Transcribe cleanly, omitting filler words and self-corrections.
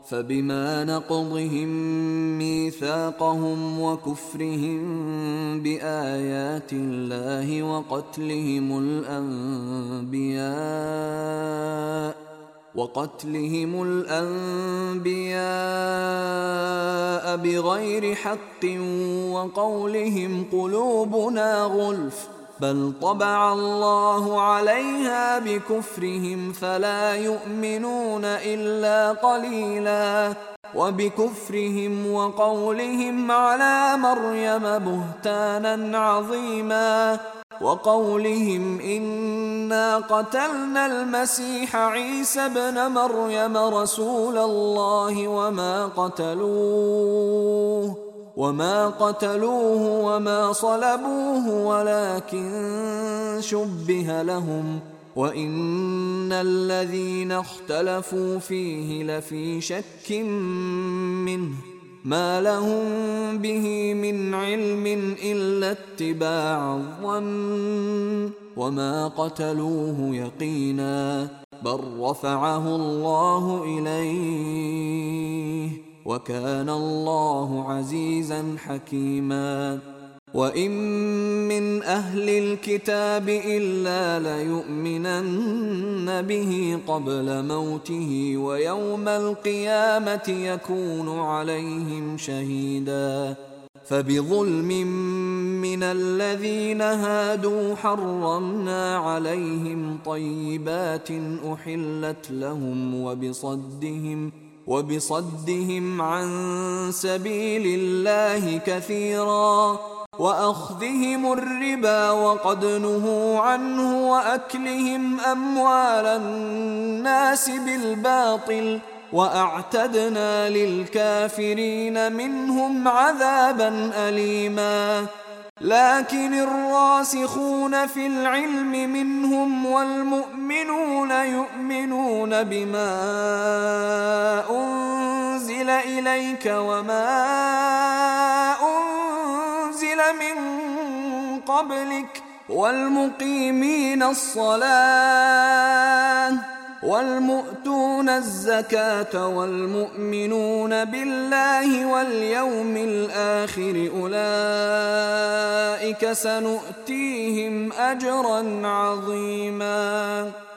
فبما نقضهم ميثاقهم وكفرهم بآيات الله وقتلهم الأنبياء بغير حق وقولهم قلوبنا غلف بل طبع الله عليها بكفرهم فلا يؤمنون إلا قليلا وبكفرهم وقولهم على مريم بهتانا عظيما وقولهم إنا قتلنا المسيح عيسى ابن مريم رسول الله وما قتلوه وما صلبوه ولكن شبه لهم وإن الذين اختلفوا فيه لفي شك منه ما لهم به من علم إلا اتباع الظن وما قتلوه يقينا بل رفعه الله إليه وكان الله عزيزا حكيما وإن من أهل الكتاب إلا ليؤمنن به قبل موته ويوم القيامة يكون عليهم شهيدا فبظلم من الذين هادوا حرمنا عليهم طيبات أحلت لهم وبصدهم عن سبيل الله كثيرا وأخذهم الربا وقد نهوا عنه وأكلهم أموال الناس بالباطل وأعتدنا للكافرين منهم عذابا أليما لكن الراسخون في العلم منهم والمؤمنون يؤمنون بما أنزل إليك وما أنزل من قبلك والمقيمين الصلاة والمؤتون الزكاة والمؤمنون بالله واليوم الآخر أولئك سنؤتيهم أجرا عظيما.